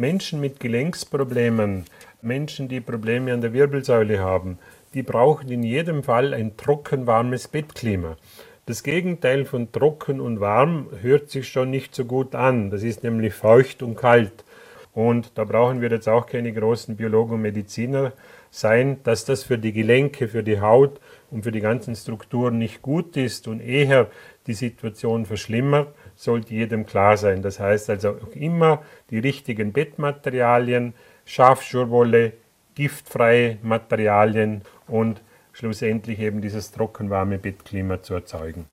Menschen mit Gelenksproblemen, Menschen, die Probleme an der Wirbelsäule haben, die brauchen in jedem Fall ein trockenwarmes Bettklima. Das Gegenteil von trocken und warm hört sich schon nicht so gut an. Das ist nämlich feucht und kalt. Und da brauchen wir jetzt auch keine großen Biologen und Mediziner sein, dass das für die Gelenke, für die Haut und für die ganzen Strukturen nicht gut ist und eher die Situation verschlimmert, sollte jedem klar sein. Das heißt also auch immer die richtigen Bettmaterialien, Schafschurwolle, giftfreie Materialien und schlussendlich eben dieses trockenwarme Bettklima zu erzeugen.